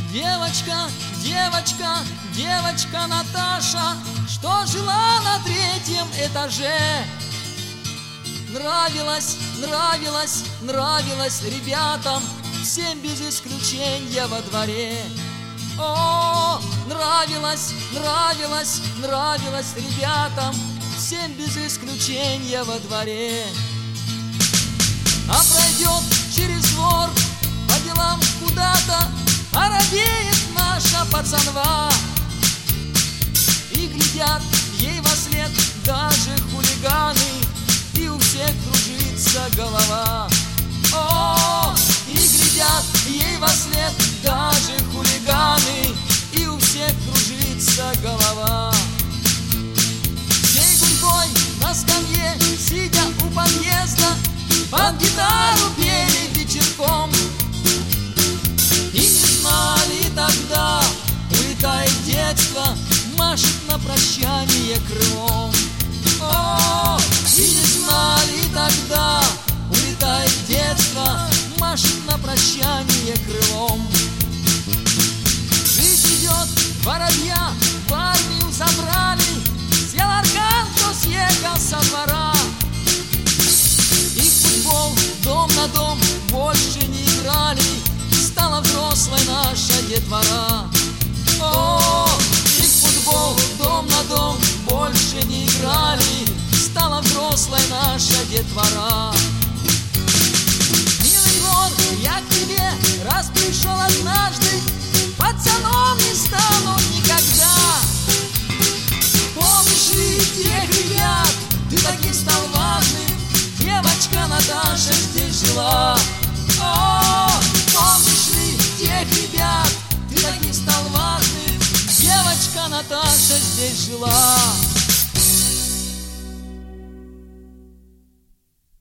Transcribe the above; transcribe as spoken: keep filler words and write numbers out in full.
Девочка, девочка, девочка Наташа, что жила на третьем этаже. Нравилась, нравилась, нравилась ребятам, всем без исключения во дворе. О, нравилась, нравилась, нравилась ребятам, всем без исключения во дворе. А пройдет через двор по делам куда-то, а робеет наша пацанва. И глядят ей вослед даже хулиганы, и у всех кружится голова. О, и глядят ей вослед даже хулиганы, и у всех кружится голова. Всей гурьбой на скамье, сидя у подъезда, под гитару пели вечерком. И не знали тогда, улетает детство, машет на прощание крылом. О, и не знали тогда, улетает детство, машет на прощание крылом. Жизнь идет, воробья в армию забрали, сел орган, кто съехал со двора. И в футбол дом на дом больше не играли, стала взрослой наша детвора. О, и в футбол дом на дом больше не играли, стала взрослой наша детвора. Милый вор, я к тебе раз пришел однажды, пацаном не стану никогда. Помнишь ли тех ребят, ты таким стал важным, девочка Наташа здесь жила. О, помнишь ли тех ребят, ты таким стал важным, девочка Наташа здесь жила.